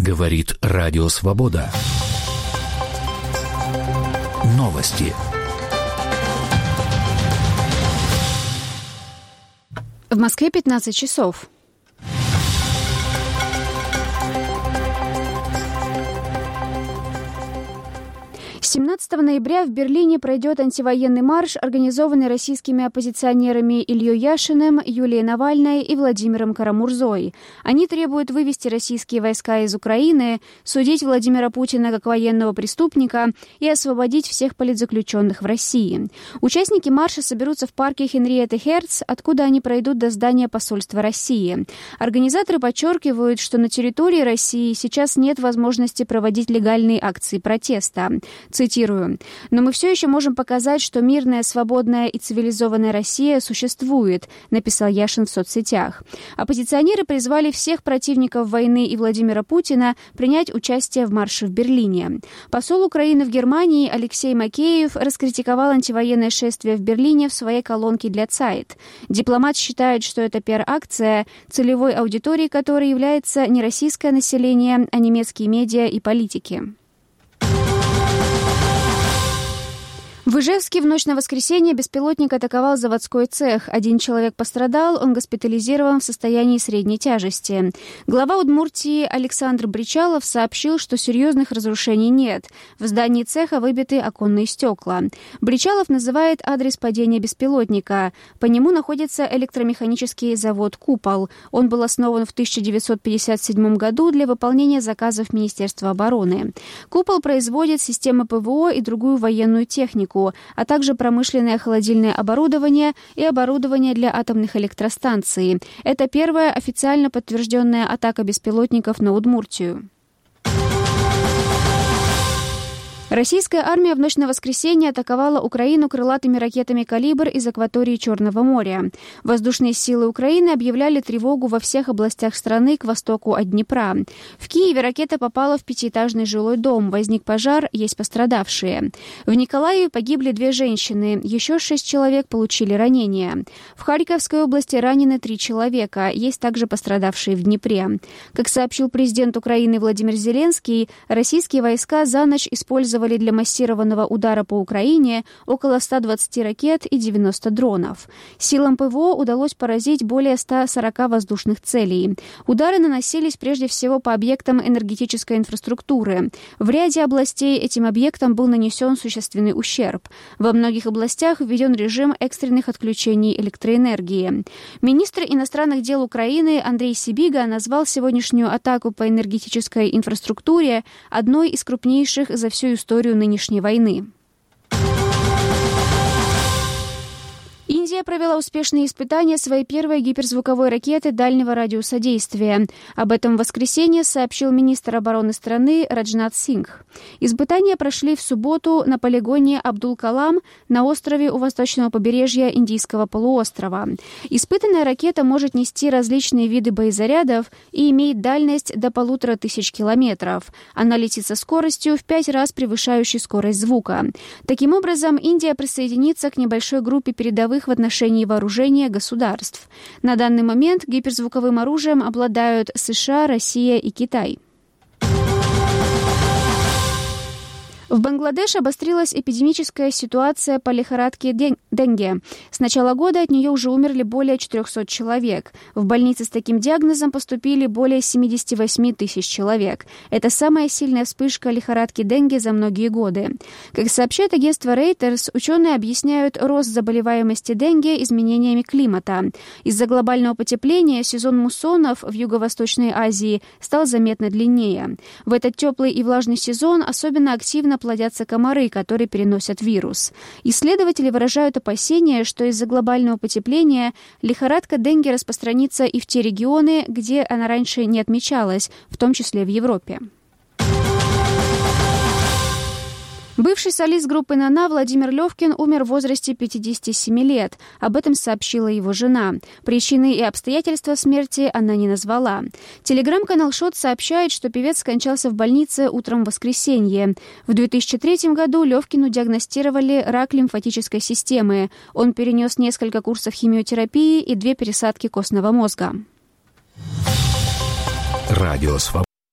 Говорит Радио Свобода. Новости. В Москве 15 часов. С 17 ноября в Берлине пройдет антивоенный марш, организованный российскими оппозиционерами Ильей Яшиным, Юлией Навальной и Владимиром Карамурзой. Они требуют вывести российские войска из Украины, судить Владимира Путина как военного преступника и освободить всех политзаключенных в России. Участники марша соберутся в парке Хенриетты Херц, откуда они пройдут до здания посольства России. Организаторы подчеркивают, что на территории России сейчас нет возможности проводить легальные акции протеста. Цитирую: «Но мы все еще можем показать, что мирная, свободная и цивилизованная Россия существует», написал Яшин в соцсетях. Оппозиционеры призвали всех противников войны и Владимира Путина принять участие в марше в Берлине. Посол Украины в Германии Алексей Макеев раскритиковал антивоенное шествие в Берлине в своей колонке для Zeit. Дипломат считает, что это пиар-акция, целевой аудиторией которой является не российское население, а немецкие медиа и политики. В Ижевске в ночь на воскресенье беспилотник атаковал заводской цех. 1 человек пострадал, он госпитализирован в состоянии средней тяжести. Глава Удмуртии Александр Бричалов сообщил, что серьезных разрушений нет. В здании цеха выбиты оконные стекла. Бричалов называет адрес падения беспилотника. По нему находится электромеханический завод «Купол». Он был основан в 1957 году для выполнения заказов Министерства обороны. «Купол» производит системы ПВО и другую военную технику, а также промышленное холодильное оборудование и оборудование для атомных электростанций. Это первая официально подтвержденная атака беспилотников на Удмуртию. Российская армия в ночь на воскресенье атаковала Украину крылатыми ракетами «Калибр» из акватории Черного моря. Воздушные силы Украины объявляли тревогу во всех областях страны к востоку от Днепра. В Киеве ракета попала в 5-этажный жилой дом. Возник пожар, есть пострадавшие. В Николаеве погибли 2 женщины, еще 6 человек получили ранения. В Харьковской области ранены 3 человека, есть также пострадавшие в Днепре. Как сообщил президент Украины Владимир Зеленский, российские войска за ночь использовали для массированного удара по Украине около 120 ракет и 90 дронов. Силам ПВО удалось поразить более 140 воздушных целей. Удары наносились прежде всего по объектам энергетической инфраструктуры. В ряде областей этим объектам был нанесен существенный ущерб. Во многих областях введен режим экстренных отключений электроэнергии. Министр иностранных дел Украины Андрей Сибига назвал сегодняшнюю атаку по энергетической инфраструктуре одной из крупнейших за всю историю нынешней войны. Индия провела успешные испытания своей первой гиперзвуковой ракеты дальнего радиуса действия. Об этом в воскресенье сообщил министр обороны страны Раджнат Сингх. Испытания прошли в субботу на полигоне Абдул-Калам на острове у восточного побережья Индийского полуострова. Испытанная ракета может нести различные виды боезарядов и имеет дальность до 1500 километров. Она летит со скоростью в 5 раз превышающей скорость звука. Таким образом, Индия присоединится к небольшой группе передовых в отношении вооружения государств. На данный момент гиперзвуковым оружием обладают США, Россия и Китай. В Бангладеш обострилась эпидемическая ситуация по лихорадке денге. С начала года от нее уже умерли более 400 человек. В больницы с таким диагнозом поступили более 78 тысяч человек. Это самая сильная вспышка лихорадки денге за многие годы. Как сообщает агентство Reuters, ученые объясняют рост заболеваемости денге изменениями климата. Из-за глобального потепления сезон муссонов в Юго-Восточной Азии стал заметно длиннее. В этот теплый и влажный сезон особенно активно плодятся комары, которые переносят вирус. Исследователи выражают опасения, что из-за глобального потепления лихорадка денге распространится и в те регионы, где она раньше не отмечалась, в том числе в Европе. Бывший солист группы «На-на» Владимир Левкин умер в возрасте 57 лет. Об этом сообщила его жена. Причины и обстоятельства смерти она не назвала. Телеграм-канал «Шот» сообщает, что певец скончался в больнице утром в воскресенье. В 2003 году Левкину диагностировали рак лимфатической системы. Он перенес несколько курсов химиотерапии и 2 пересадки костного мозга. Радио Свобода.